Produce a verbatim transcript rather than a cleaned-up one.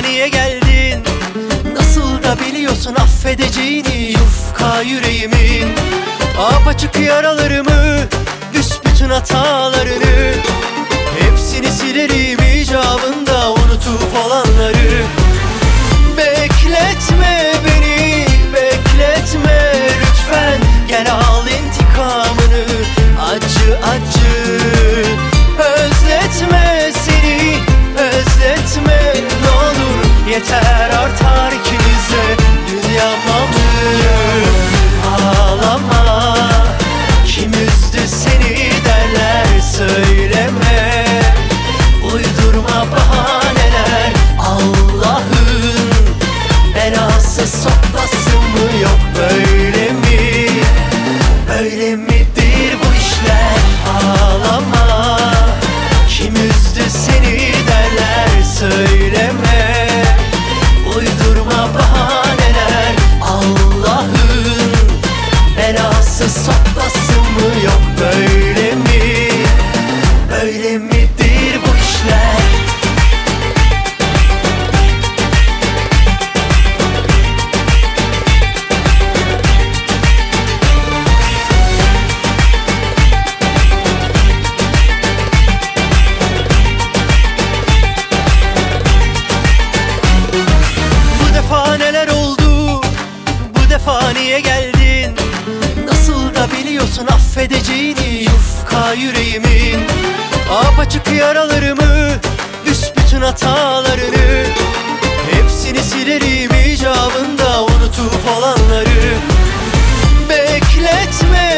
niye geldin? Nasıl da biliyorsun affedeceğini yufka yüreğimin. Apaçık yaralarımı, büsbütün hatalarını, hepsini silerim icabında unutup olanları. Bekletme beni, bekletme lütfen, gel al intikamını acı acı. Özletme seni, özletme ne olur, yeter artar ikimize dünya mamur. Ağlama, kim üzdü seni derler söyleme, uydurma bahaneler. Allah'ın belası sopası mı yok, böyle mi, böyle midir bu işler? Ağlama, kim üzdü seni derler söyleme, uydurma bahaneler. Allah'ın belası sopası mı yok, böyle mi, böyle midir bu işler? Neler oldu, bu defa niye geldin? Nasıl da biliyorsun affedeceğini yufka yüreğimin. Apaçık yaralarımı, büsbütün hatalarını, hepsini silerim icabında unutup olanları. Bekletme